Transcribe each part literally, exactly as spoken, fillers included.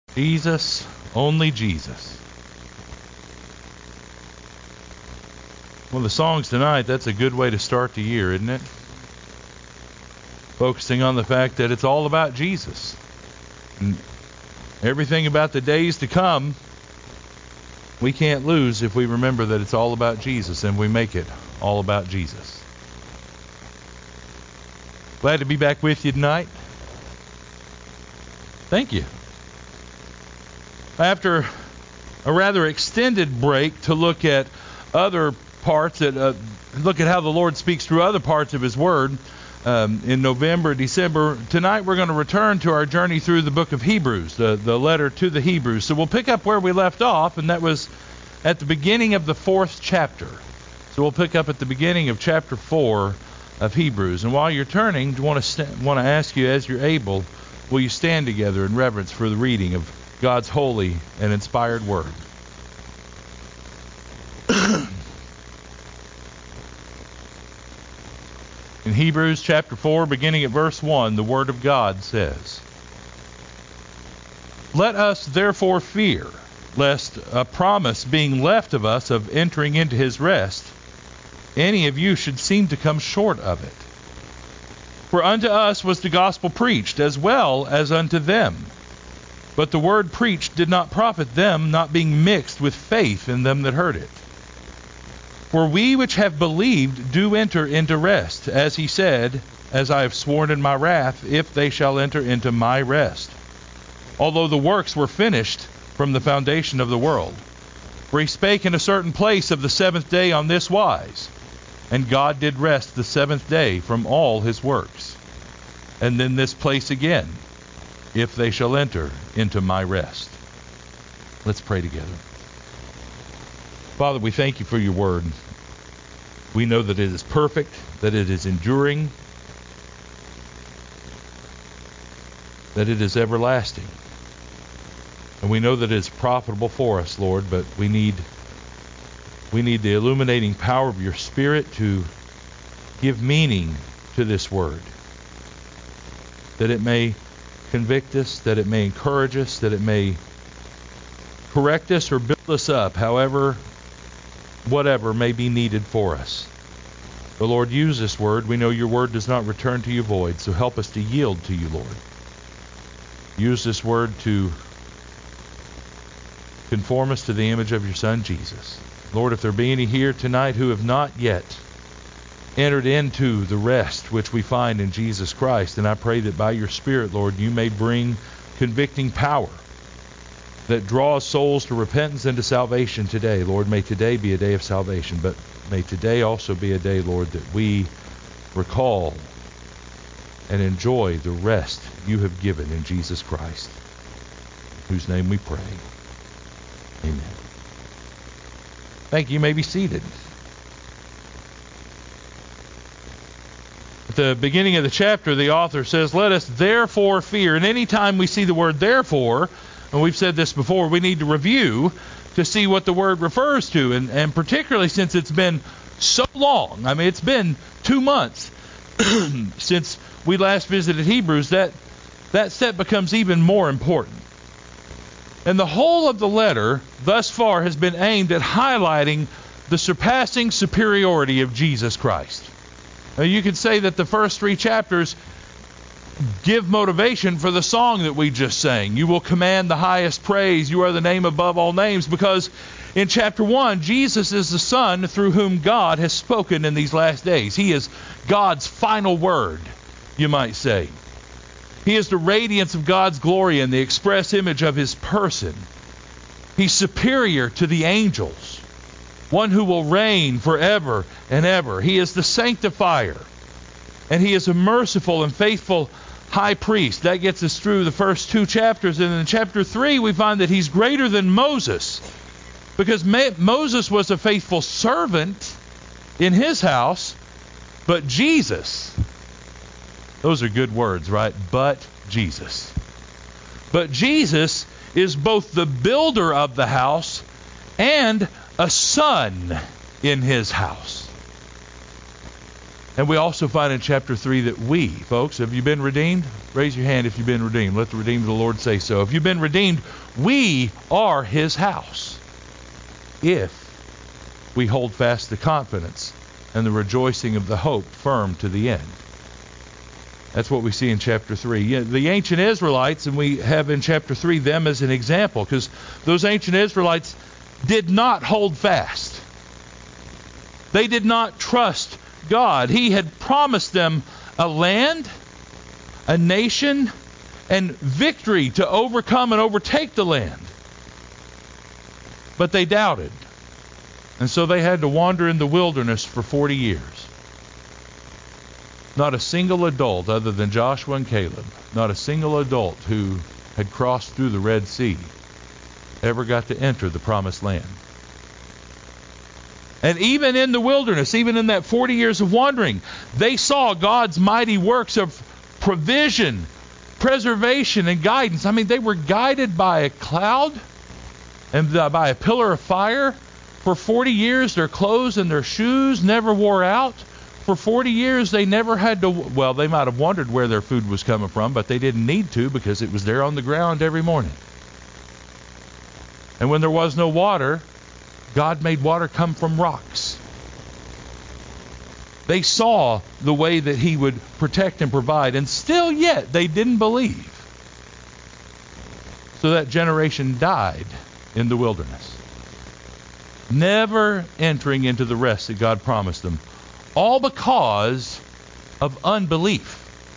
Jesus, only Jesus. Well, the songs tonight, that's a good way to start the year, isn't it? Focusing on the fact that it's all about Jesus. And everything about the days to come, we can't lose if we remember that it's all about Jesus and we make it all about Jesus. Glad to be back with you tonight. Thank you. After a rather extended break to look at other parts, that uh, look at how the Lord speaks through other parts of His Word um, in November, December, tonight we're going to return to our journey through the book of Hebrews, the, the letter to the Hebrews. So we'll pick up where we left off, and that was at the beginning of the fourth chapter. So we'll pick up at the beginning of chapter four of Hebrews. And while you're turning, I want to st- want to ask you, as you're able, will you stand together in reverence for the reading of God's holy and inspired Word? In Hebrews chapter four, beginning at verse one, the Word of God says, "Let us therefore fear, lest a promise being left of us of entering into His rest, any of you should seem to come short of it. For unto us was the gospel preached, as well as unto them. But the word preached did not profit them, not being mixed with faith in them that heard it. For we which have believed do enter into rest, as he said, As I have sworn in my wrath, if they shall enter into my rest. Although the works were finished from the foundation of the world. For he spake in a certain place of the seventh day on this wise, And God did rest the seventh day from all his works. And then this place again, if they shall enter into my rest." Let's pray together. Father, we thank you for your word. We know that it is perfect, that it is enduring, that it is everlasting. And we know that it is profitable for us, Lord, but we need we need the illuminating power of your Spirit to give meaning to this word, that it may convict us, that it may encourage us, that it may correct us or build us up, however, whatever may be needed for us. The Lord, use this word. We know your word does not return to you void, so help us to yield to you, Lord. Use this word to conform us to the image of your Son, Jesus. Lord, if there be any here tonight who have not yet entered into the rest which we find in Jesus Christ, and I pray that by your Spirit, Lord, you may bring convicting power that draws souls to repentance and to salvation today. Lord, may today be a day of salvation, but may today also be a day, Lord, that we recall and enjoy the rest you have given in Jesus Christ, in whose name we pray. Amen. Thank you. You may be seated. At the beginning of the chapter, the author says, "Let us therefore fear." And any time we see the word therefore, and we've said this before, we need to review to see what the word refers to. And, and particularly since it's been so long, I mean, it's been two months since we last visited Hebrews, that that step becomes even more important. And the whole of the letter thus far has been aimed at highlighting the surpassing superiority of Jesus Christ. Now, you could say that the first three chapters give motivation for the song that we just sang. You will command the highest praise. You are the name above all names. Because in chapter one, Jesus is the Son through whom God has spoken in these last days. He is God's final word, you might say. He is the radiance of God's glory and the express image of his person. He's superior to the angels, one who will reign forever and ever. He is the sanctifier, and he is a merciful and faithful high priest. That gets us through the first two chapters. And in chapter three, we find that he's greater than Moses, because Moses was a faithful servant in his house, but Jesus... Those are good words, right? But Jesus. But Jesus is both the builder of the house and a son in his house. And we also find in chapter three that we, folks, have you been redeemed? Raise your hand if you've been redeemed. Let the redeemed of the Lord say so. If you've been redeemed, we are his house. If we hold fast the confidence and the rejoicing of the hope firm to the end. That's what we see in chapter three. The ancient Israelites, and we have in chapter three them as an example, because those ancient Israelites did not hold fast. They did not trust God. He had promised them a land, a nation, and victory to overcome and overtake the land. But they doubted. And so they had to wander in the wilderness for forty years. Not a single adult other than Joshua and Caleb, not a single adult who had crossed through the Red Sea, ever got to enter the promised land. And even in the wilderness, even in that forty years of wandering, they saw God's mighty works of provision, preservation, and guidance. I mean, they were guided by a cloud and by a pillar of fire. For forty years, their clothes and their shoes never wore out. For forty years, they never had to, well, they might have wondered where their food was coming from, but they didn't need to because it was there on the ground every morning. And when there was no water, God made water come from rocks. They saw the way that he would protect and provide, and still yet they didn't believe. So that generation died in the wilderness, never entering into the rest that God promised them, all because of unbelief.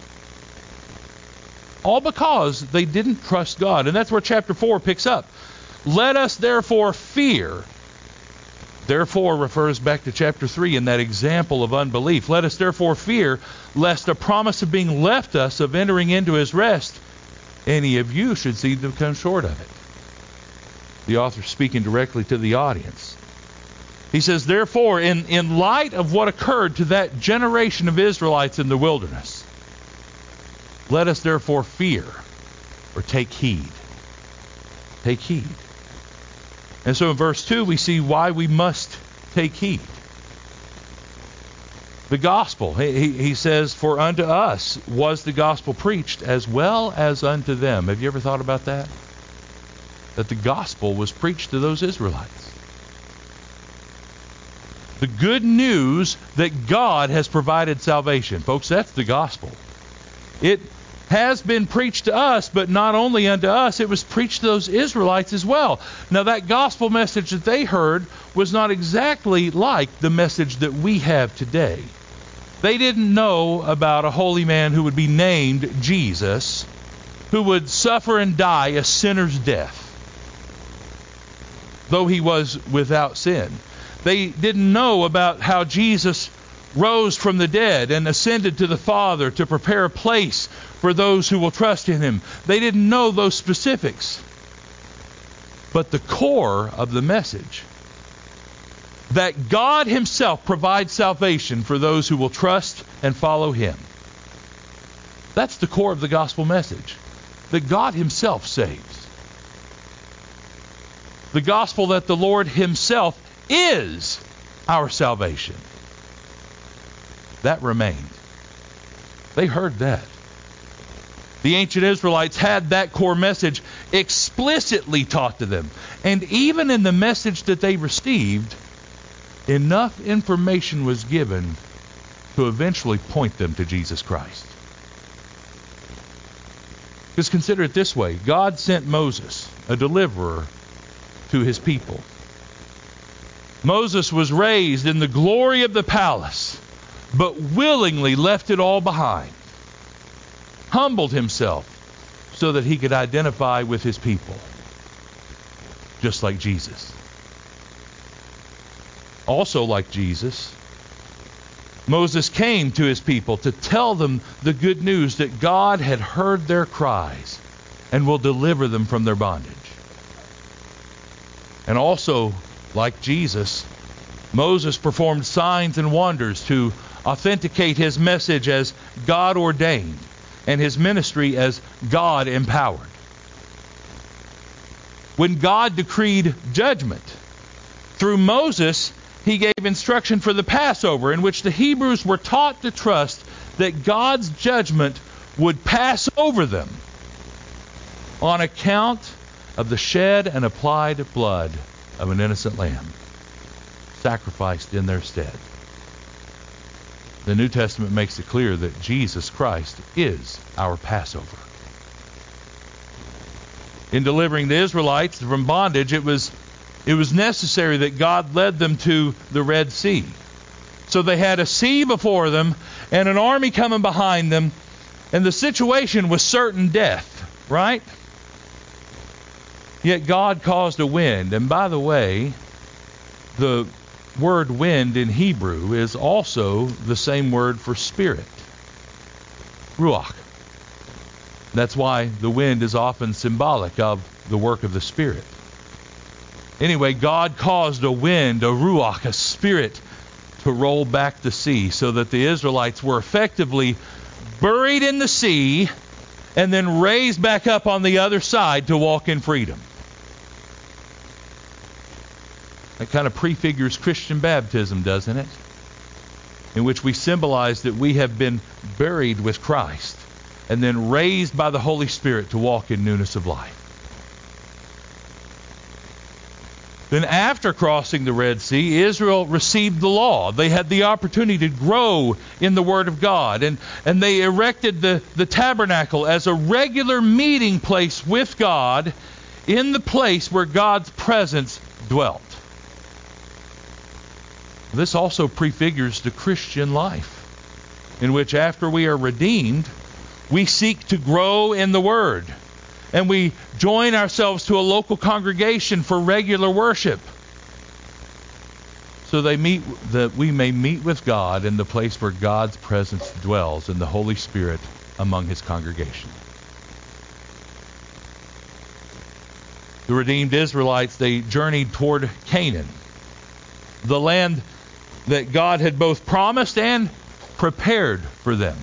All because they didn't trust God. And that's where chapter four picks up. Let us therefore fear. Therefore refers back to chapter three in that example of unbelief. Let us therefore fear, lest a promise of being left us of entering into his rest, any of you should seem to come short of it. The author speaking directly to the audience. He says, therefore, in, in light of what occurred to that generation of Israelites in the wilderness, let us therefore fear, or take heed. Take heed. And so in verse two, we see why we must take heed. The gospel, he, he says, for unto us was the gospel preached as well as unto them. Have you ever thought about that? That the gospel was preached to those Israelites. The good news that God has provided salvation. Folks, that's the gospel. It has been preached to us, but not only unto us, it was preached to those Israelites as well. Now, that gospel message that they heard was not exactly like the message that we have today. They didn't know about a holy man who would be named Jesus, who would suffer and die a sinner's death, though he was without sin. They didn't know about how Jesus rose from the dead and ascended to the Father to prepare a place for those who will trust in him. They didn't know those specifics. But the core of the message, that God himself provides salvation for those who will trust and follow him. That's the core of the gospel message. That God himself saves. The gospel that the Lord himself is our salvation. That remained. They heard that. The ancient Israelites had that core message explicitly taught to them. And even in the message that they received, enough information was given to eventually point them to Jesus Christ. Because consider it this way. God sent Moses, a deliverer, to his people. Moses was raised in the glory of the palace, but willingly left it all behind. Humbled himself so that he could identify with his people, just like Jesus. Also like Jesus, Moses came to his people to tell them the good news that God had heard their cries and will deliver them from their bondage. And also, like Jesus, Moses performed signs and wonders to authenticate his message as God ordained and his ministry as God empowered. When God decreed judgment, through Moses, he gave instruction for the Passover, in which the Hebrews were taught to trust that God's judgment would pass over them on account of the shed and applied blood of an innocent lamb sacrificed in their stead. The New Testament makes it clear that Jesus Christ is our Passover. In delivering the Israelites from bondage, it was it was necessary that God led them to the Red Sea. So they had a sea before them and an army coming behind them, and the situation was certain death, right? Yet God caused a wind. And by the way, the word wind in Hebrew is also the same word for spirit, ruach. That's why the wind is often symbolic of the work of the Spirit. Anyway, God caused a wind, a ruach, a spirit, to roll back the sea so that the Israelites were effectively buried in the sea and then raised back up on the other side to walk in freedom. That kind of prefigures Christian baptism, doesn't it? In which we symbolize that we have been buried with Christ and then raised by the Holy Spirit to walk in newness of life. Then after crossing the Red Sea, Israel received the law. They had the opportunity to grow in the Word of God. And, and they erected the, the tabernacle as a regular meeting place with God in the place where God's presence dwelt. This also prefigures the Christian life, in which after we are redeemed, we seek to grow in the Word. And we join ourselves to a local congregation for regular worship, so they meet that we may meet with God in the place where God's presence dwells in the Holy Spirit among His congregation. The redeemed Israelites, they journeyed toward Canaan, the land that God had both promised and prepared for them.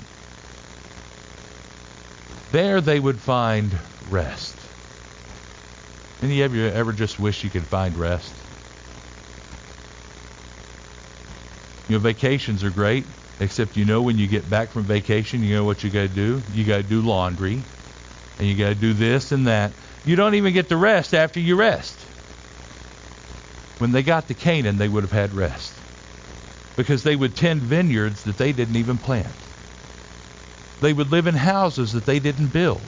There they would find rest. Any of you ever just wish you could find rest? You know, vacations are great, except you know when you get back from vacation, you know what you got to do? You got to do laundry, and you got to do this and that. You don't even get to rest after you rest. When they got to Canaan, they would have had rest, because they would tend vineyards that they didn't even plant. They would live in houses that they didn't build.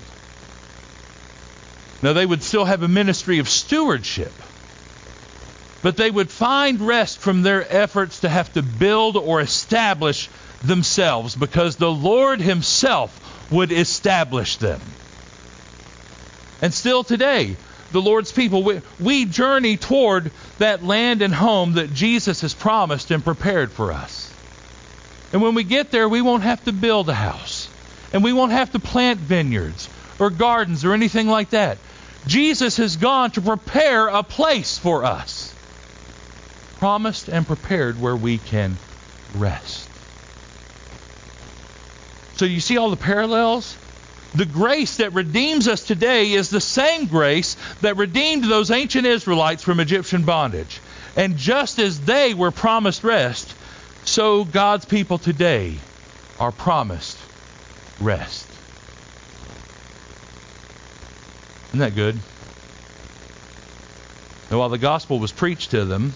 Now, they would still have a ministry of stewardship, but they would find rest from their efforts to have to build or establish themselves, because the Lord Himself would establish them. And still today, the Lord's people, we, we journey toward that land and home that Jesus has promised and prepared for us. And when we get there, we won't have to build a house, and we won't have to plant vineyards or gardens or anything like that. Jesus has gone to prepare a place for us, promised and prepared, where we can rest. So you see all the parallels? The grace that redeems us today is the same grace that redeemed those ancient Israelites from Egyptian bondage. And just as they were promised rest, so God's people today are promised rest. Isn't that good? Now, while the gospel was preached to them,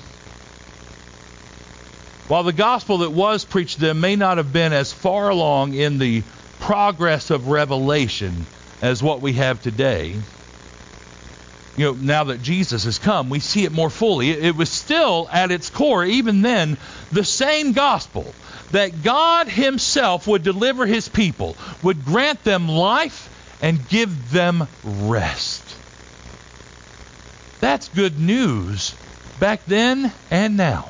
while the gospel that was preached to them may not have been as far along in the progress of revelation as what we have today, you know, now that Jesus has come, we see it more fully. It, it was still at its core, even then, the same gospel, that God Himself would deliver His people, would grant them life, and give them rest. That's good news back then and now.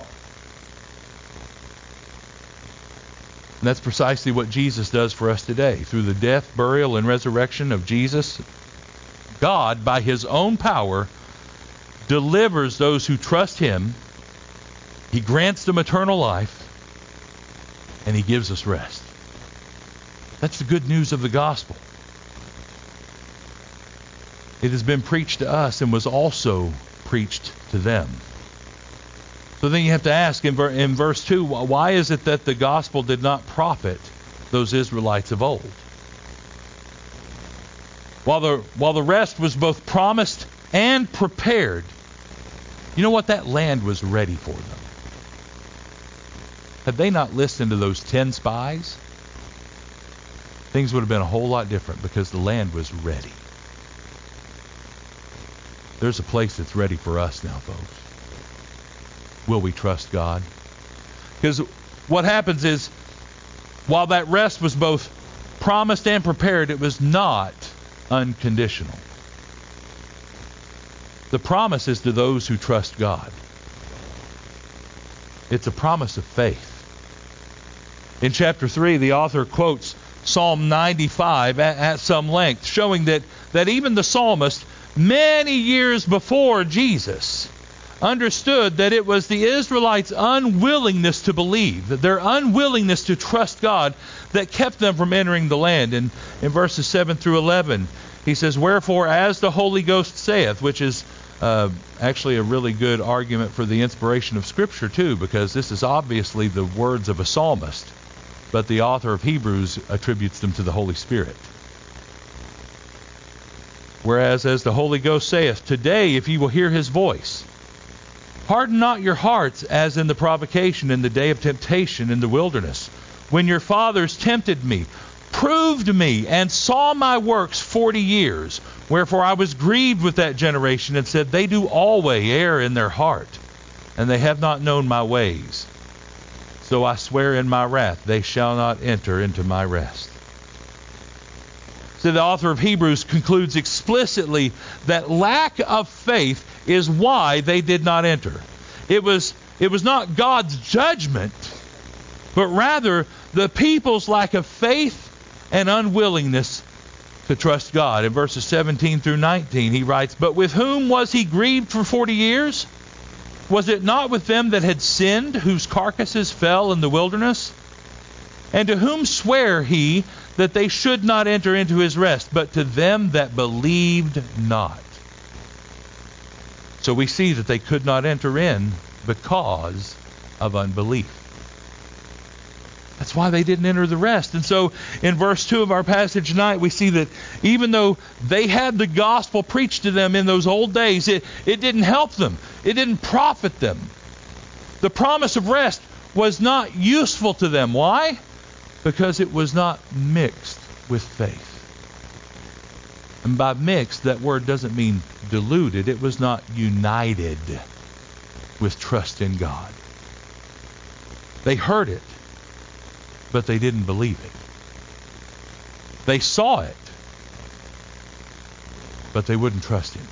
And that's precisely what Jesus does for us today. Through the death, burial, and resurrection of Jesus, God, by His own power, delivers those who trust Him. He grants them eternal life, and He gives us rest. That's the good news of the gospel. It has been preached to us and was also preached to them. So So then you have to ask in, ver- in verse two, why is it that the gospel did not profit those Israelites of old? While the, while the rest was both promised and prepared, you know what? That land was ready for them. Had they not listened to those ten spies, things would have been a whole lot different because the land was ready. There's a place that's ready for us now, folks. Will we trust God? Because what happens is, while that rest was both promised and prepared, it was not unconditional. The promise is to those who trust God. It's a promise of faith. In chapter three, the author quotes Psalm ninety-five at, at some length, showing that, that even the psalmist, many years before Jesus, understood that it was the Israelites' unwillingness to believe, that their unwillingness to trust God, that kept them from entering the land. And in verses seven through eleven, he says, "Wherefore, as the Holy Ghost saith," which is uh, actually a really good argument for the inspiration of Scripture too, because this is obviously the words of a psalmist, but the author of Hebrews attributes them to the Holy Spirit. "Whereas, as the Holy Ghost saith, today, if ye will hear his voice, harden not your hearts as in the provocation in the day of temptation in the wilderness, when your fathers tempted me, proved me, and saw my works forty years. Wherefore I was grieved with that generation, and said, they do always err in their heart, and they have not known my ways. So I swear in my wrath, they shall not enter into my rest." So the author of Hebrews concludes explicitly that lack of faith is why they did not enter. It was, it was not God's judgment, but rather the people's lack of faith and unwillingness to trust God. In verses seventeen through nineteen, he writes, "But with whom was he grieved for forty years? Was it not with them that had sinned, whose carcasses fell in the wilderness? And to whom sware he that they should not enter into his rest, but to them that believed not?" So we see that they could not enter in because of unbelief. That's why they didn't enter the rest. And so in verse two of our passage tonight, we see that even though they had the gospel preached to them in those old days, it, it didn't help them. It didn't profit them. The promise of rest was not useful to them. Why? Because it was not mixed with faith. And by mixed, that word doesn't mean diluted. It was not united with trust in God. They heard it, but they didn't believe it. They saw it, but they wouldn't trust Him.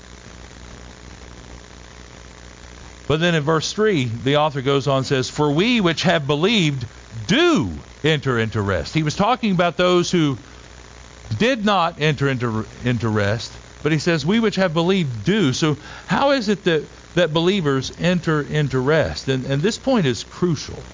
But then in verse three, the author goes on and says, "For we which have believed do enter into rest." He was talking about those who did not enter into, into rest, but he says, "We which have believed do." So how is it that, that believers enter into rest? And, and this point is crucial.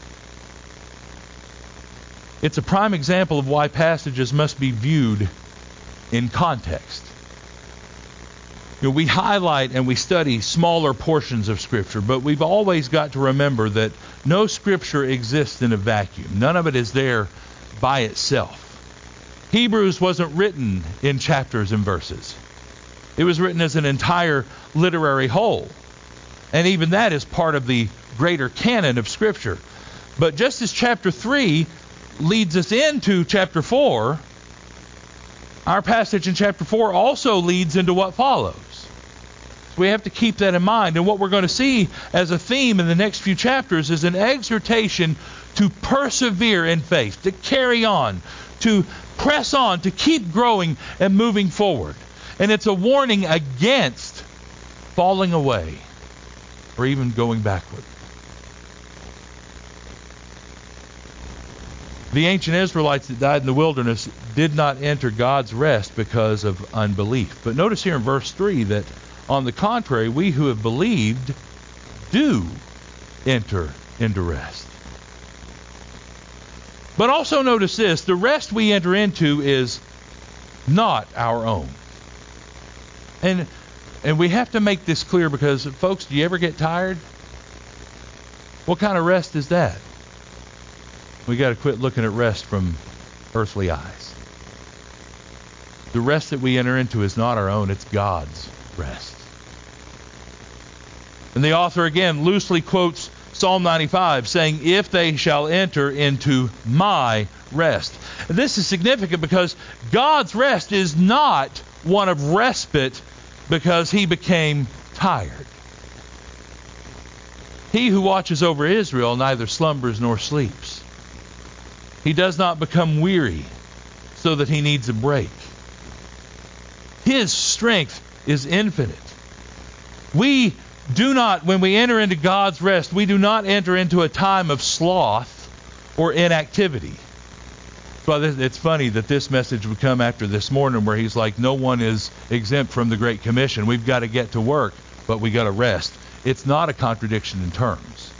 It's a prime example of why passages must be viewed in context. You know, we highlight and we study smaller portions of Scripture, but we've always got to remember that no Scripture exists in a vacuum. None of it is there by itself. Hebrews wasn't written in chapters and verses. It was written as an entire literary whole. And even that is part of the greater canon of Scripture. But just as chapter three leads us into chapter four, our passage in chapter four also leads into what follows. So we have to keep that in mind. And what we're going to see as a theme in the next few chapters is an exhortation to persevere in faith, to carry on, to press on, to keep growing and moving forward. And it's a warning against falling away or even going backward. The ancient Israelites that died in the wilderness did not enter God's rest because of unbelief. But notice here in verse three that, on the contrary, we who have believed do enter into rest. But also notice this, the rest we enter into is not our own. And and we have to make this clear because, folks, do you ever get tired? What kind of rest is that? We got to quit looking at rest from earthly eyes. The rest that we enter into is not our own, it's God's rest. And the author again loosely quotes Psalm ninety-five, saying, if they shall enter into my rest. And this is significant because God's rest is not one of respite because he became tired. He who watches over Israel neither slumbers nor sleeps. He does not become weary so that he needs a break. His strength is infinite. We do not, when we enter into God's rest, we do not enter into a time of sloth or inactivity. Well, it's funny that this message would come after this morning where he's like, no one is exempt from the Great Commission. We've got to get to work, but we got to rest. It's not a contradiction in terms.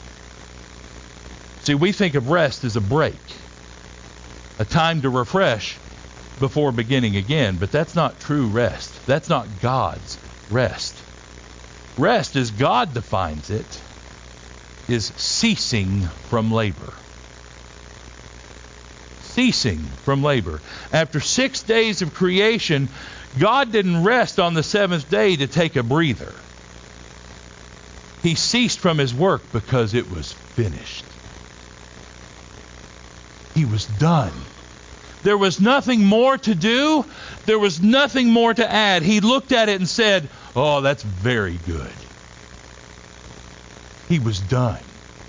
See, we think of rest as a break, a time to refresh before beginning again, but that's not true rest. That's not God's rest. Rest, as God defines it, is ceasing from labor. Ceasing from labor. After six days of creation, God didn't rest on the seventh day to take a breather. He ceased from his work because it was finished. He was done. There was nothing more to do. There was nothing more to add. He looked at it and said, oh, that's very good. He was done.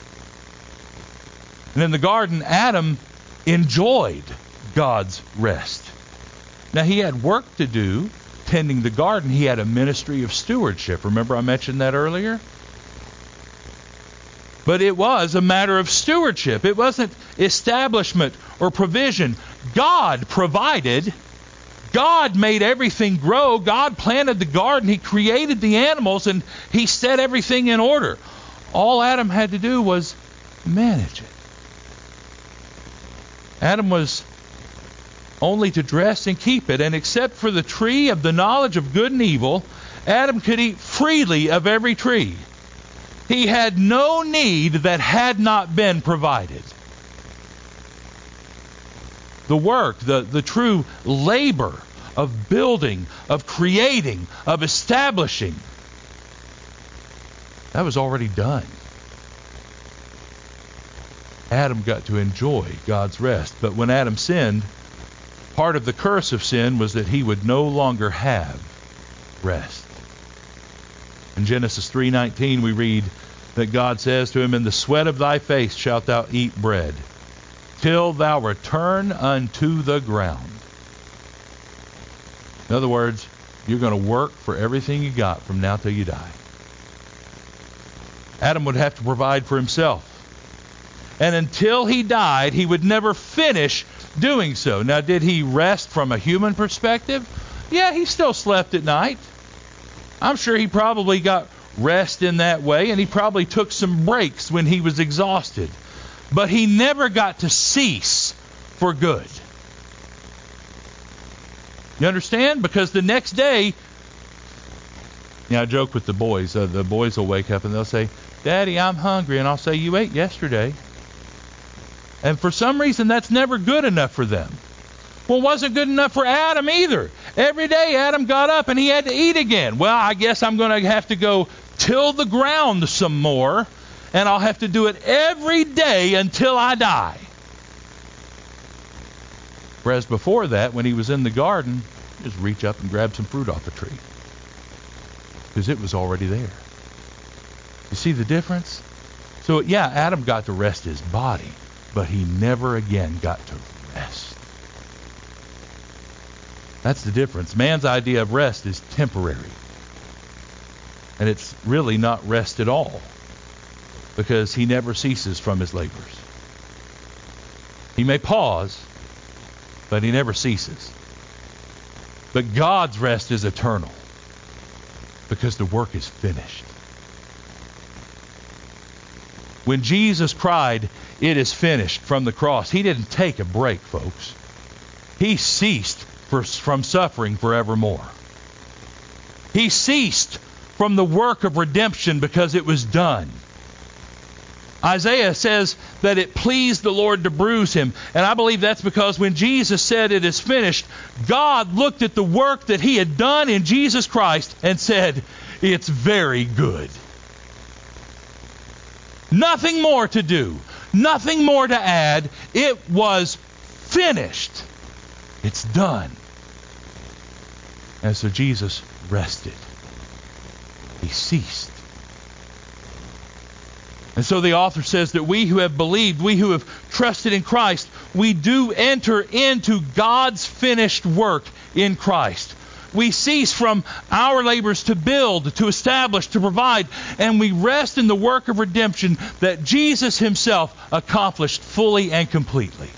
And in the garden, Adam enjoyed God's rest. Now, he had work to do tending the garden. He had a ministry of stewardship. Remember I mentioned that earlier? But it was a matter of stewardship. It wasn't establishment or provision. God provided. God made everything grow. God planted the garden. He created the animals, and he set everything in order. All Adam had to do was manage it. Adam was only to dress and keep it. And except for the tree of the knowledge of good and evil, Adam could eat freely of every tree. He had no need that had not been provided. The work, the, the true labor of building, of creating, of establishing, that was already done. Adam got to enjoy God's rest. But when Adam sinned, part of the curse of sin was that he would no longer have rest. In Genesis three nineteen we read that God says to him, in the sweat of thy face shalt thou eat bread, till thou return unto the ground. In other words, you're going to work for everything you got from now till you die. Adam would have to provide for himself. And until he died, he would never finish doing so. Now, did he rest from a human perspective? Yeah, he still slept at night. I'm sure he probably got rest in that way, and he probably took some breaks when he was exhausted. But he never got to cease for good. You understand? Because the next day, you know, I joke with the boys. Uh, the boys will wake up and they'll say, Daddy, I'm hungry. And I'll say, you ate yesterday. And for some reason, that's never good enough for them. Well, it wasn't good enough for Adam either. Every day, Adam got up and he had to eat again. Well, I guess I'm going to have to go till the ground some more, and I'll have to do it every day until I die. Whereas before that, when he was in the garden, just reach up and grab some fruit off a tree, because it was already there. You see the difference? So, yeah, Adam got to rest his body, but he never again got to rest. That's the difference. Man's idea of rest is temporary. And it's really not rest at all, because he never ceases from his labors. He may pause, but he never ceases. But God's rest is eternal, because the work is finished. When Jesus cried, "It is finished," from the cross, he didn't take a break, folks. He ceased for, from suffering forevermore. He ceased from the work of redemption because it was done. Isaiah says that it pleased the Lord to bruise him. And I believe that's because when Jesus said it is finished, God looked at the work that he had done in Jesus Christ and said, it's very good. Nothing more to do. Nothing more to add. It was finished. It's done. And so Jesus rested. He ceased. And so the author says that we who have believed, we who have trusted in Christ, we do enter into God's finished work in Christ. We cease from our labors to build, to establish, to provide, and we rest in the work of redemption that Jesus himself accomplished fully and completely.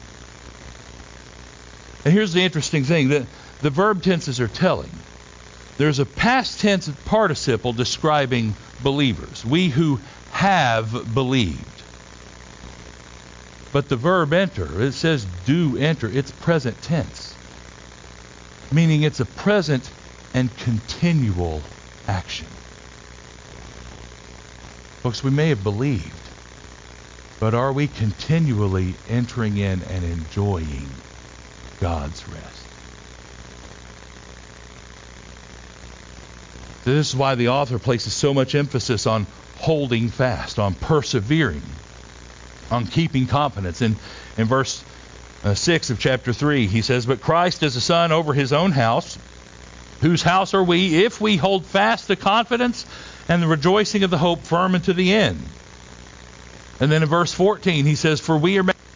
And here's the interesting thing, that the verb tenses are telling. There's a past tense participle describing believers. We who have believed. But the verb enter, it says do enter. It's present tense. Meaning it's a present and continual action. Folks, we may have believed, but are we continually entering in and enjoying God's rest? So this is why the author places so much emphasis on holding fast, on persevering, on keeping confidence. In, in verse uh, six of chapter three, he says, but Christ is a son over his own house. Whose house are we if we hold fast the confidence and the rejoicing of the hope firm unto the end? And then in verse fourteen, he says, for we are made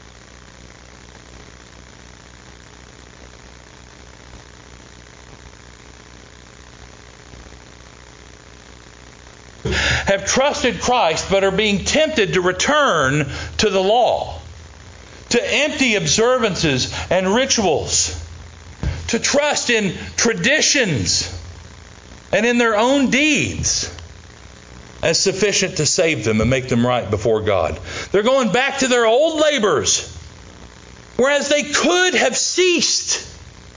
have trusted Christ but are being tempted to return to the law, to empty observances and rituals, to trust in traditions and in their own deeds as sufficient to save them and make them right before God. They're going back to their old labors, whereas they could have ceased.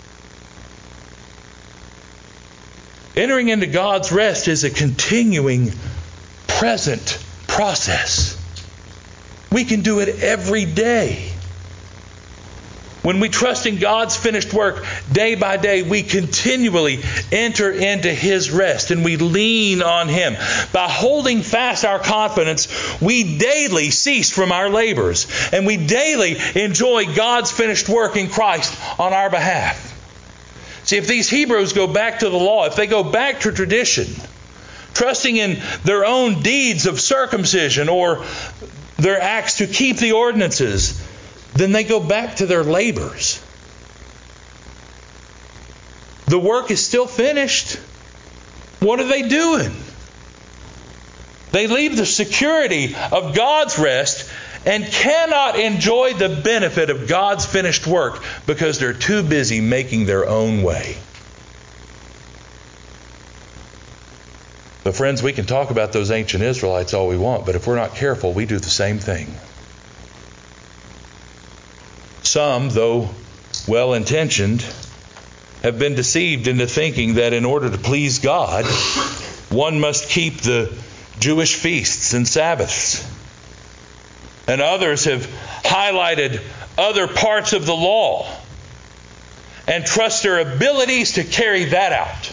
Entering into God's rest is a continuing, present process. We can do it every day. When we trust in God's finished work day by day, we continually enter into His rest and we lean on Him. By holding fast our confidence, we daily cease from our labors and we daily enjoy God's finished work in Christ on our behalf. See, if these Hebrews go back to the law, if they go back to tradition, trusting in their own deeds of circumcision or their acts to keep the ordinances, then they go back to their labors. The work is still finished. What are they doing? They leave the security of God's rest and cannot enjoy the benefit of God's finished work because they're too busy making their own way. But friends, we can talk about those ancient Israelites all we want, but if we're not careful, we do the same thing. Some, though well-intentioned, have been deceived into thinking that in order to please God, one must keep the Jewish feasts and Sabbaths. And others have highlighted other parts of the law and trust their abilities to carry that out.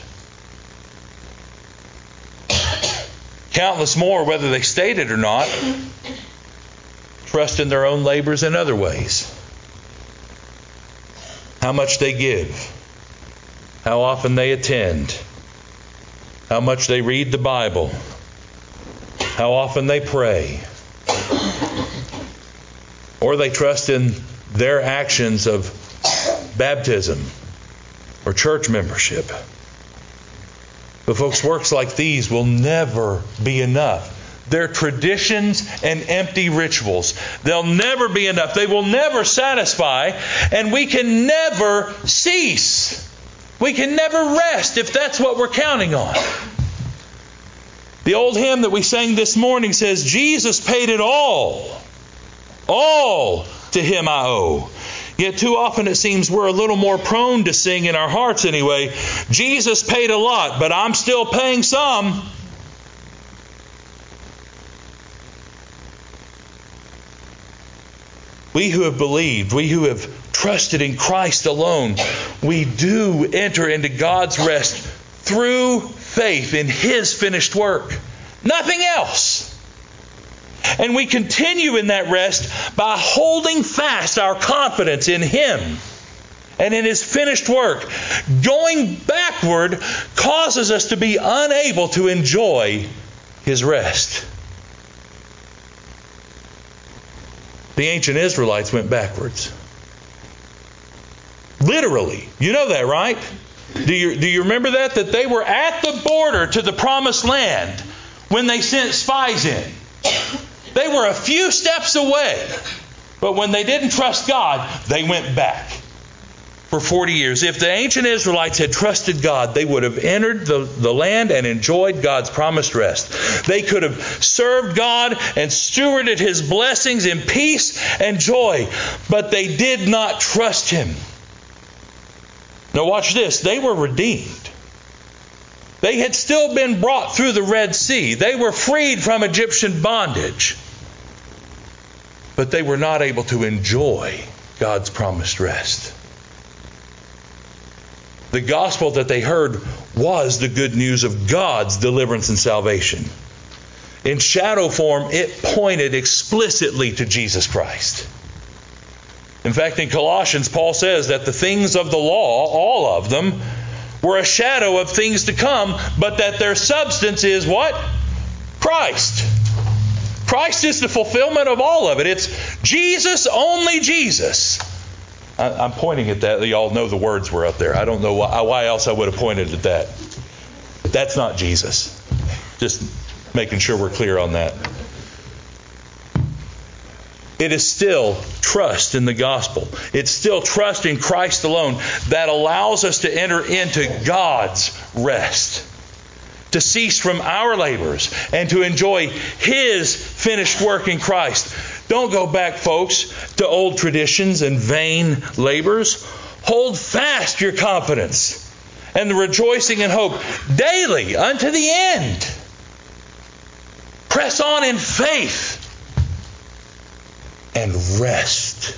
Countless more, whether they state it or not, trust in their own labors in other ways. How much they give, how often they attend, how much they read the Bible, how often they pray. Or they trust in their actions of baptism or church membership. But folks, works like these will never be enough. They're traditions and empty rituals. They'll never be enough. They will never satisfy, and we can never cease. We can never rest if that's what we're counting on. The old hymn that we sang this morning says, Jesus paid it all. All to Him I owe. Yet too often it seems we're a little more prone to sing in our hearts anyway, Jesus paid a lot, but I'm still paying some. we who have believed, we who have trusted in Christ alone, we do enter into God's rest through faith in His finished work. Nothing else. And we continue in that rest by holding fast our confidence in Him and in His finished work. Going backward causes us to be unable to enjoy His rest. The ancient Israelites went backwards. Literally. You know that, right? Do you, do you remember that? That they were at the border to the promised land when they sent spies in. They were a few steps away. But when they didn't trust God, they went back for forty years. If the ancient Israelites had trusted God, they would have entered the, the land and enjoyed God's promised rest. They could have served God and stewarded His blessings in peace and joy. But they did not trust Him. Now watch this. They were redeemed. They had still been brought through the Red Sea. They were freed from Egyptian bondage. But they were not able to enjoy God's promised rest. The gospel that they heard was the good news of God's deliverance and salvation. In shadow form, it pointed explicitly to Jesus Christ. In fact, in Colossians, Paul says that the things of the law, all of them, were a shadow of things to come, but that their substance is what? Christ. Christ is the fulfillment of all of it. It's Jesus, only Jesus. I, I'm pointing at that. You all know the words were up there. I don't know why, why else I would have pointed at that. That's not Jesus. Just making sure we're clear on that. It is still trust in the gospel. It's still trust in Christ alone that allows us to enter into God's rest, to cease from our labors and to enjoy His finished work in Christ. Don't go back, folks, to old traditions and vain labors. Hold fast your confidence and the rejoicing and hope daily unto the end. Press on in faith. And rest.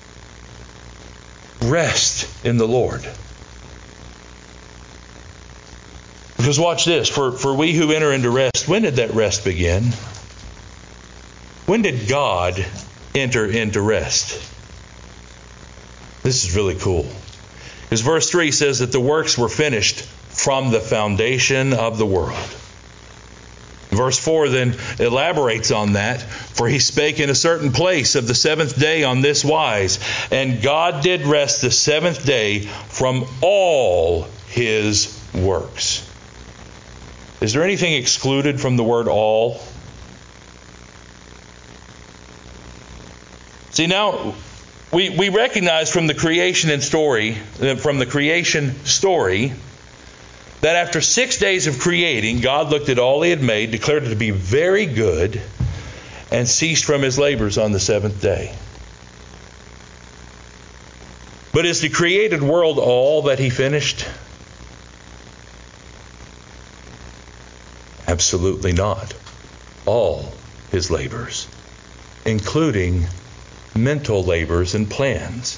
Rest in the Lord. Because watch this. For, for we who enter into rest, when did that rest begin? When did God enter into rest? This is really cool. Because verse three says that the works were finished from the foundation of the world. Verse four then elaborates on that. For He spake in a certain place of the seventh day on this wise, and God did rest the seventh day from all His works. Is there anything excluded from the word all? See, now we, we recognize from the creation and story, from the creation story, that after six days of creating, God looked at all He had made, declared it to be very good, and ceased from His labors on the seventh day. But is the created world all that He finished? Absolutely not. All His labors, including mental labors and plans.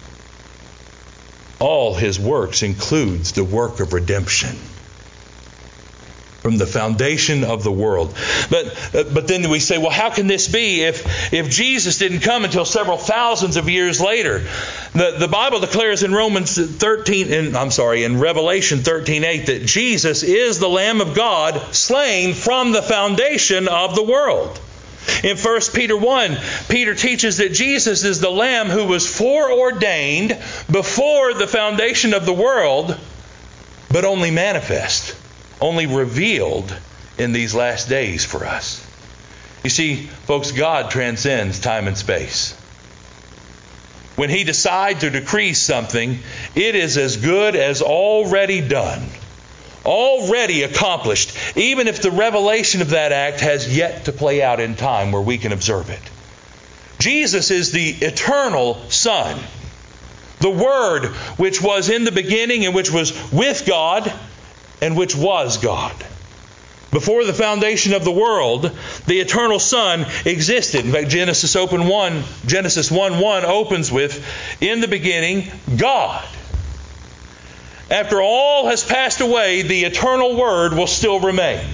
All His works includes the work of redemption from the foundation of the world. But but then we say, well, how can this be if if Jesus didn't come until several thousands of years later? The the Bible declares in Romans thirteen, in, I'm sorry, in Revelation thirteen eight that Jesus is the Lamb of God slain from the foundation of the world. In First Peter one, Peter teaches that Jesus is the Lamb who was foreordained before the foundation of the world, but only manifest, only revealed in these last days for us. You see, folks, God transcends time and space. When He decides to decree something, it is as good as already done. Already accomplished, even if the revelation of that act has yet to play out in time where we can observe it. Jesus is the eternal Son, the Word which was in the beginning and which was with God and which was God. Before the foundation of the world, the eternal Son existed. In fact, Genesis open one, Genesis one one opens with, in the beginning, God. After all has passed away, the eternal Word will still remain.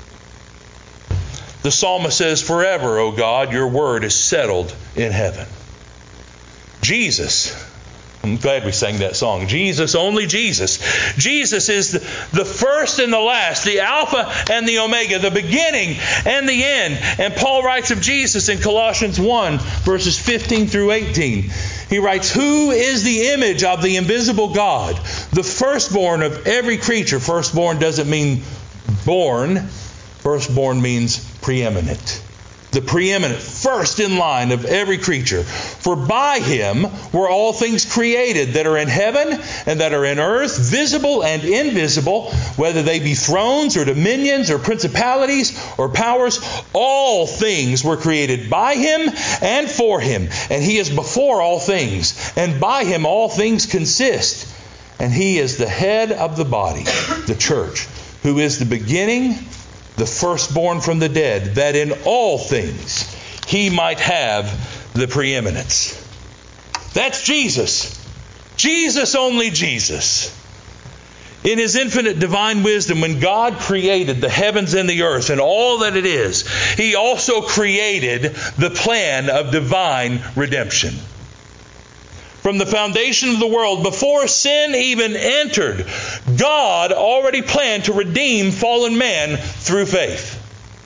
The psalmist says, forever, O God, your word is settled in heaven. Jesus, I'm glad we sang that song. Jesus, only Jesus. Jesus is the, the first and the last, the Alpha and the Omega, the beginning and the end. And Paul writes of Jesus in Colossians one, verses fifteen through eighteen. He writes, who is the image of the invisible God, the firstborn of every creature. Firstborn doesn't mean born. Firstborn means preeminent. The preeminent, first in line of every creature. For by Him were all things created that are in heaven and that are in earth, visible and invisible, whether they be thrones or dominions or principalities or powers. All things were created by Him and for Him. And He is before all things. And by Him all things consist. And He is the head of the body, the church, who is the beginning, the firstborn from the dead, that in all things He might have the preeminence. That's Jesus. Jesus, only Jesus. In His infinite divine wisdom, when God created the heavens and the earth and all that it is, He also created the plan of divine redemption. From the foundation of the world, before sin even entered, God already planned to redeem fallen man through faith.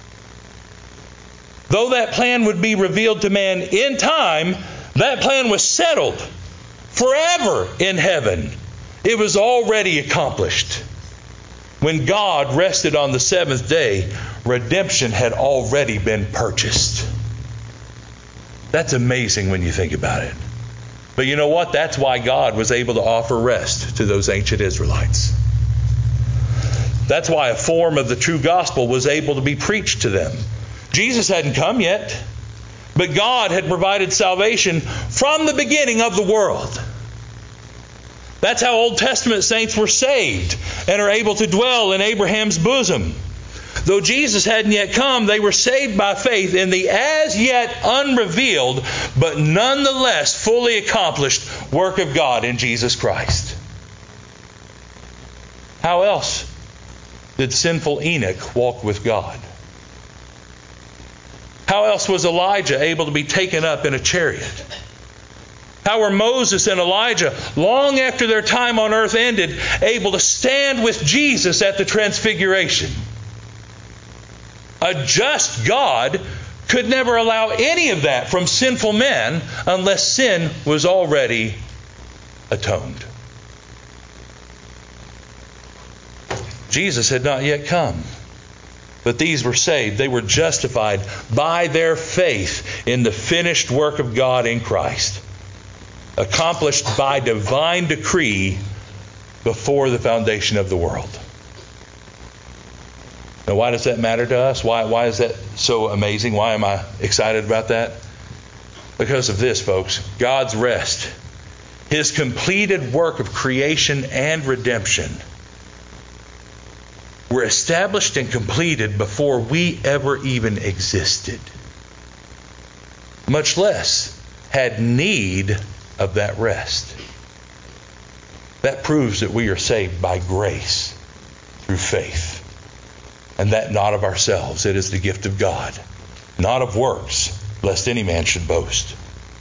Though that plan would be revealed to man in time, that plan was settled forever in heaven. It was already accomplished. When God rested on the seventh day, redemption had already been purchased. That's amazing when you think about it. But you know what? That's why God was able to offer rest to those ancient Israelites. That's why a form of the true gospel was able to be preached to them. Jesus hadn't come yet, but God had provided salvation from the beginning of the world. That's how Old Testament saints were saved and are able to dwell in Abraham's bosom. Though Jesus hadn't yet come, they were saved by faith in the as yet unrevealed, but nonetheless fully accomplished work of God in Jesus Christ. How else did sinful Enoch walk with God? How else was Elijah able to be taken up in a chariot? How were Moses and Elijah, long after their time on earth ended, able to stand with Jesus at the Transfiguration? A just God could never allow any of that from sinful men unless sin was already atoned. Jesus had not yet come, but these were saved. They were justified by their faith in the finished work of God in Christ, accomplished by divine decree before the foundation of the world. Now, why does that matter to us? Why, why is that so amazing? Why am I excited about that? Because of this, folks. God's rest, His completed work of creation and redemption, were established and completed before we ever even existed, much less had need of that rest. That proves that we are saved by grace through faith. And that not of ourselves. It is the gift of God, not of works, lest any man should boast.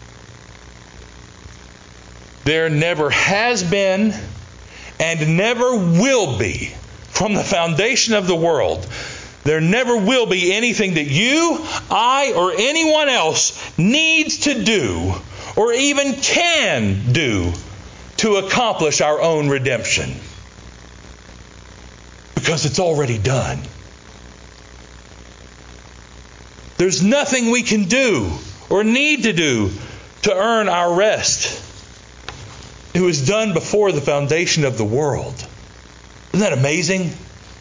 There never has been and never will be, from the foundation of the world, there never will be anything that you, I, or anyone else needs to do or even can do to accomplish our own redemption. Because it's already done. There's nothing we can do or need to do to earn our rest. It was done before the foundation of the world. Isn't that amazing?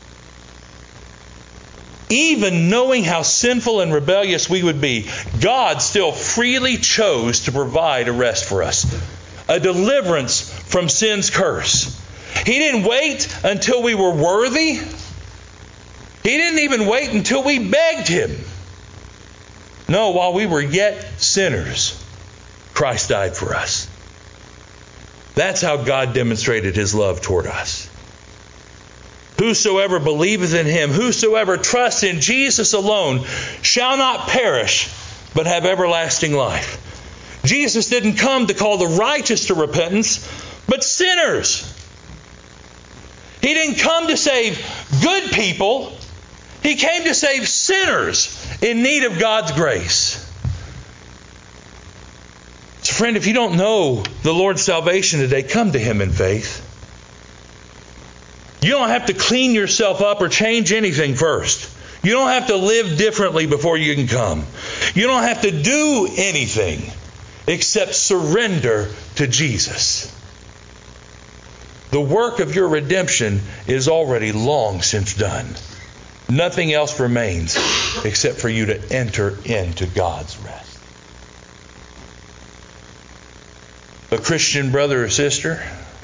Even knowing how sinful and rebellious we would be, God still freely chose to provide a rest for us. A deliverance from sin's curse. He didn't wait until we were worthy. He didn't even wait until we begged Him. No, while we were yet sinners, Christ died for us. That's how God demonstrated His love toward us. Whosoever believeth in Him, whosoever trusts in Jesus alone, shall not perish, but have everlasting life. Jesus didn't come to call the righteous to repentance, but sinners. He didn't come to save good people. He came to save sinners in need of God's grace. So friend, if you don't know the Lord's salvation today, come to Him in faith. You don't have to clean yourself up or change anything first. You don't have to live differently before you can come. You don't have to do anything except surrender to Jesus. The work of your redemption is already long since done. Nothing else remains except for you to enter into God's rest. But Christian brother or sister,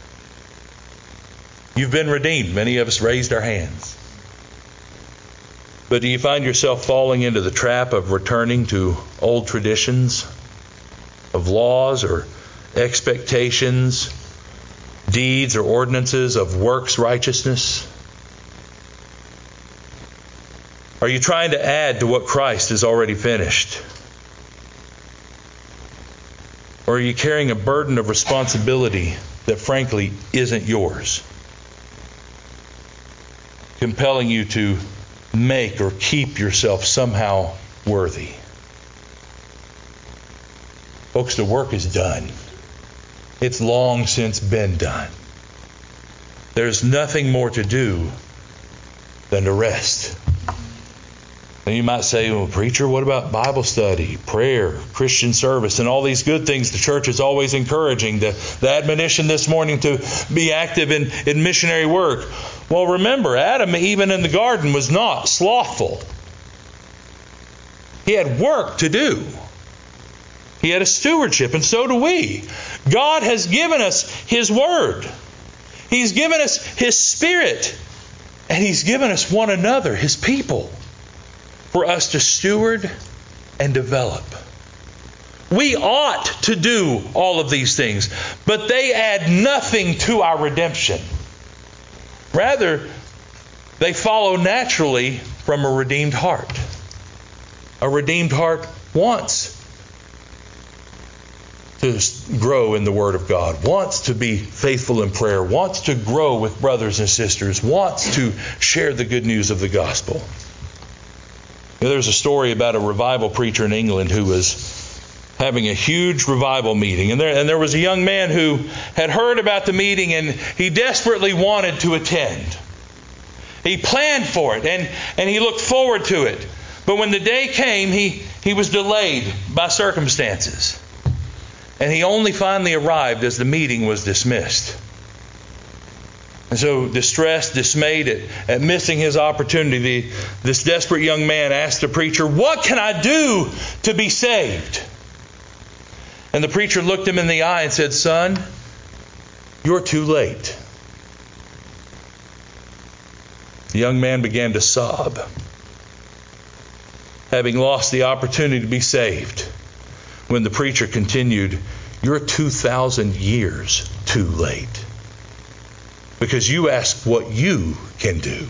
you've been redeemed. Many of us raised our hands. But do you find yourself falling into the trap of returning to old traditions, of laws or expectations, deeds or ordinances of works righteousness? Are you trying to add to what Christ has already finished? Or are you carrying a burden of responsibility that frankly isn't yours, compelling you to make or keep yourself somehow worthy? Folks, the work is done. It's long since been done. There's nothing more to do than to rest. And you might say, well, preacher, what about Bible study, prayer, Christian service, and all these good things the church is always encouraging? The, the admonition this morning to be active in, in missionary work. Well, remember, Adam, even in the garden, was not slothful. He had work to do. He had a stewardship, and so do we. God has given us His Word. He's given us His Spirit. And He's given us one another, His people, for us to steward and develop. We ought to do all of these things, but they add nothing to our redemption. Rather, they follow naturally from a redeemed heart. A redeemed heart wants to grow in the Word of God, wants to be faithful in prayer, wants to grow with brothers and sisters, wants to share the good news of the gospel. You know, there's a story about a revival preacher in England who was having a huge revival meeting. And there, and there was a young man who had heard about the meeting and he desperately wanted to attend. He planned for it and, and he looked forward to it. But when the day came, he, he was delayed by circumstances. And he only finally arrived as the meeting was dismissed. And so, distressed, dismayed at, at missing his opportunity, the, this desperate young man asked the preacher, "What can I do to be saved?" And the preacher looked him in the eye and said, "Son, you're too late." The young man began to sob, having lost the opportunity to be saved, when the preacher continued, "You're two thousand years too late. Because you ask what you can do.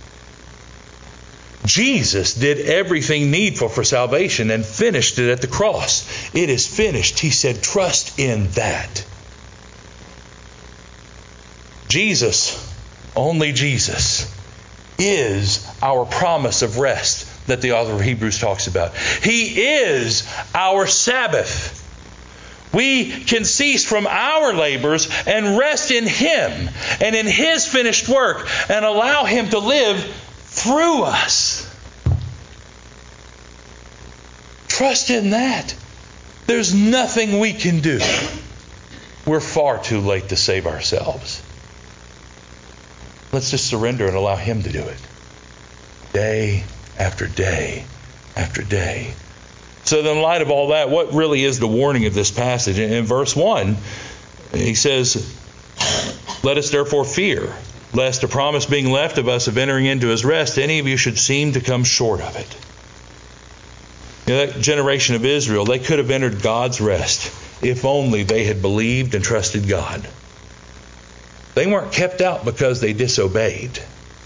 Jesus did everything needful for salvation and finished it at the cross. It is finished." He said, "Trust in that." Jesus, only Jesus, is our promise of rest that the author of Hebrews talks about. He is our Sabbath. We can cease from our labors and rest in Him and in His finished work and allow Him to live through us. Trust in that. There's nothing we can do. We're far too late to save ourselves. Let's just surrender and allow Him to do it. Day after day after day. So in light of all that, what really is the warning of this passage? In verse one, he says, "Let us therefore fear." lest a promise being left of us of entering into His rest, any of you should seem to come short of it. You know, that generation of Israel, they could have entered God's rest if only they had believed and trusted God. They weren't kept out because they disobeyed.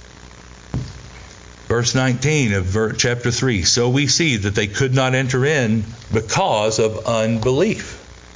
Verse nineteen of chapter three, so we see that they could not enter in because of unbelief.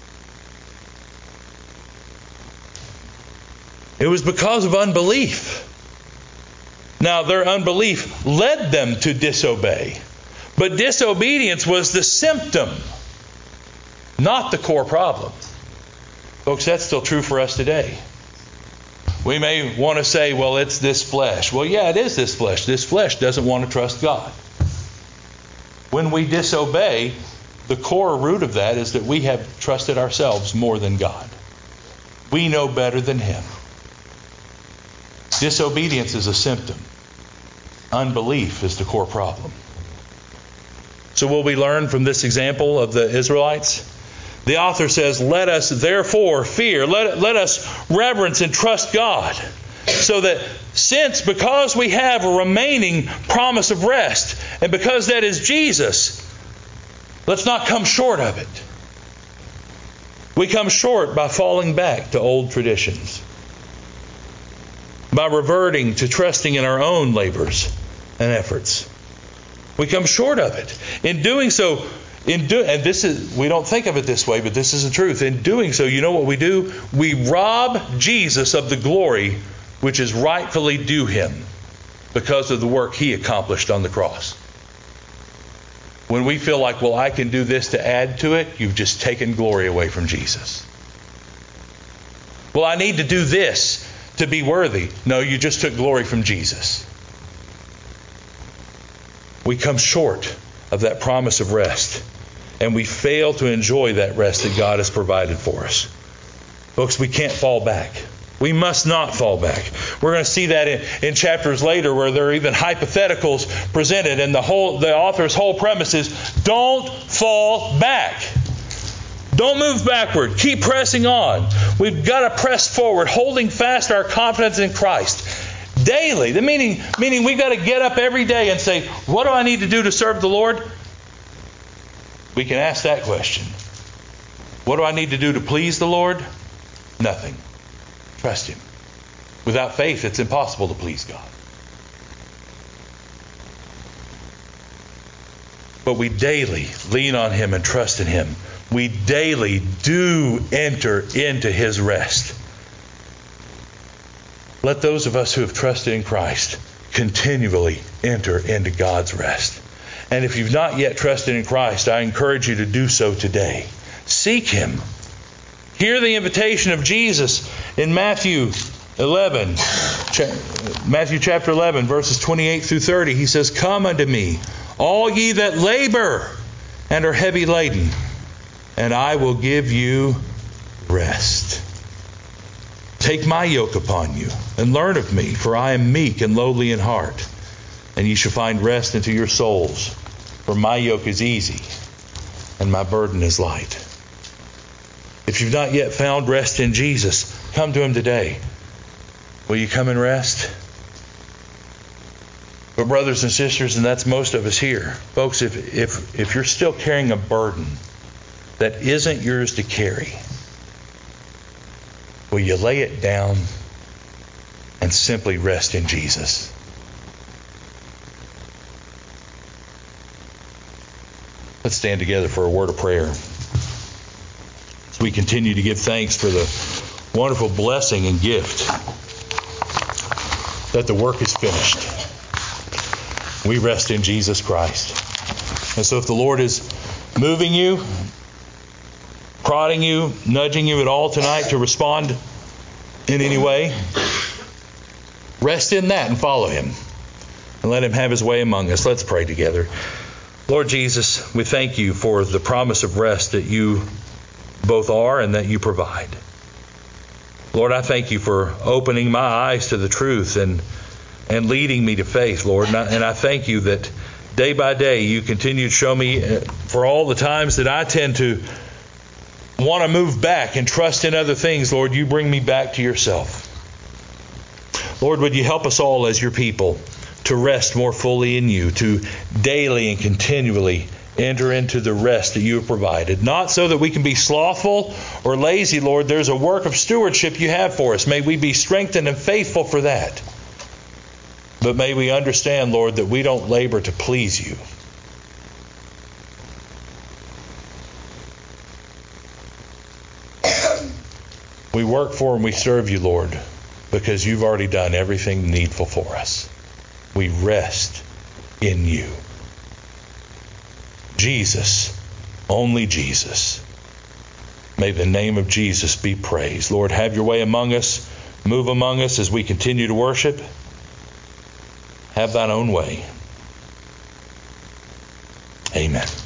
It was because of unbelief. Now, their unbelief led them to disobey. But disobedience was the symptom, not the core problem. Folks, that's still true for us today. We may want to say, well, it's this flesh. Well, yeah, it is this flesh. This flesh doesn't want to trust God. When we disobey, the core root of that is that we have trusted ourselves more than God. We know better than Him. Disobedience is a symptom. Unbelief is the core problem. So will we learn from this example of the Israelites? The author says, let us therefore fear, let, let us reverence and trust God. So that since, because we have a remaining promise of rest, and because that is Jesus, let's not come short of it. We come short by falling back to old traditions, by reverting to trusting in our own labors and efforts. We come short of it. In doing so, in do, and this is, we don't think of it this way, but this is the truth. In doing so, you know what we do? We rob Jesus of the glory which is rightfully due Him because of the work He accomplished on the cross. When we feel like, well, I can do this to add to it, you've just taken glory away from Jesus. Well, I need to do this to be worthy. No, you just took glory from Jesus. We come short of that promise of rest, and we fail to enjoy that rest that God has provided for us. Folks, we can't fall back. We must not fall back. We're going to see that in, in chapters later where there are even hypotheticals presented, and the whole the author's whole premise is don't fall back. Don't move backward. Keep pressing on. We've got to press forward, holding fast our confidence in Christ. Daily. The meaning, meaning we've got to get up every day and say, what do I need to do to serve the Lord? We can ask that question. What do I need to do to please the Lord? Nothing. Trust Him. Without faith, it's impossible to please God. But we daily lean on Him and trust in Him. We daily do enter into His rest. Let those of us who have trusted in Christ continually enter into God's rest. And if you've not yet trusted in Christ, I encourage you to do so today. Seek Him. Hear the invitation of Jesus in Matthew eleven, Matthew chapter eleven, verses twenty-eight through thirty. He says, come unto me, all ye that labor and are heavy laden, and I will give you rest. Take my yoke upon you, and learn of me, for I am meek and lowly in heart, and ye shall find rest unto your souls. For my yoke is easy, and my burden is light. If you've not yet found rest in Jesus, come to Him today. Will you come and rest? But brothers and sisters, and that's most of us here, folks, if if if you're still carrying a burden that isn't yours to carry, will you lay it down and simply rest in Jesus? Let's stand together for a word of prayer as we continue to give thanks for the wonderful blessing and gift that the work is finished. We rest in Jesus Christ. And so if the Lord is moving you, prodding you, nudging you at all tonight to respond in any way, rest in that and follow Him. And let Him have His way among us. Let's pray together. Lord Jesus, we thank You for the promise of rest that You both are and that You provide. Lord, I thank You for opening my eyes to the truth and and leading me to faith, Lord. And I, and I thank You that day by day You continue to show me, uh, for all the times that I tend to want to move back and trust in other things, Lord, You bring me back to Yourself. Lord, would you help us all as your people to rest more fully in you, to daily and continually enter into the rest that you have provided. Not so that we can be slothful or lazy, Lord. There's a work of stewardship you have for us. May we be strengthened and faithful for that. But may we understand, Lord, that we don't labor to please you. We work for and we serve you, Lord, because you've already done everything needful for us. We rest in you. Jesus, only Jesus. May the name of Jesus be praised. Lord, have your way among us. Move among us as we continue to worship. Have thine own way. Amen.